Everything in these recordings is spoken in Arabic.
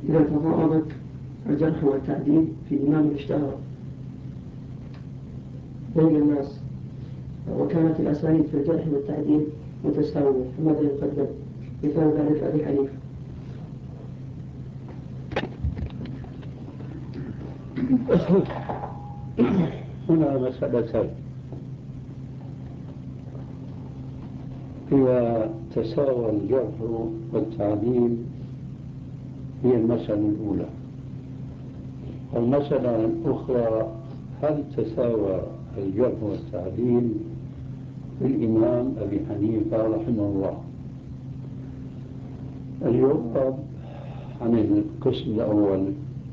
إذا تضاربت الجرح والتعديل في إمام اشتهر بين الناس وكانت الأسانيد في الجرح والتعديل متساوية، فماذا يقدم؟ مثال ذلك أبي حنيفة. هنا مسألتان: إذا تساوى الجرح والتعديل هي المسألة الأولى. المسألة الأخرى: هل تساوى الجرح والتعديل في الإمام أبي حنيفة رحمه الله؟ الجواب عن القسم الأول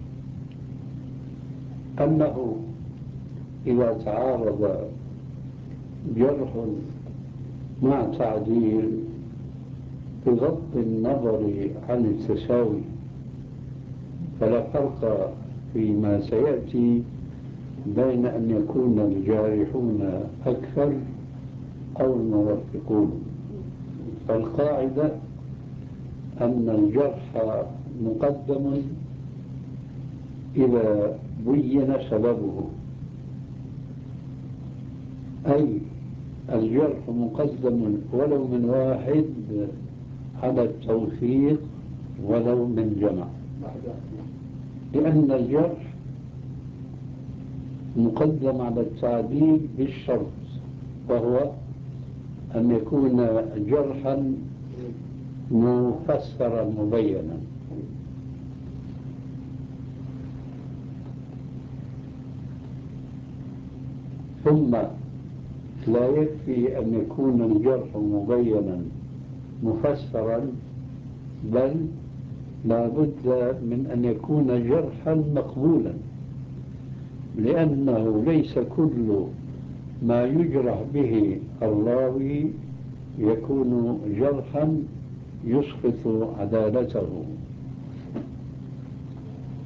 أنه إذا تعارض جرح مع تعديل بغض النظر عن التساوي فلا فرق فيما سيأتي بين أن يكون الجارحون أكثر أو الموفقون. فالقاعدة أن الجرح مقدم إذا بين سببه، أي الجرح مقدم ولو من واحد على التوثيق ولو من جمع، لأن الجرح مقدم على التعديل بالشرط، وهو أن يكون جرحا مفسرا مبينا. ثم لا يكفي أن يكون الجرح مبينا مفسرا، بل لا بد من أن يكون جرحا مقبولا، لأنه ليس كل ما يجرح به الراوي يكون جرحا يسقط عدالته،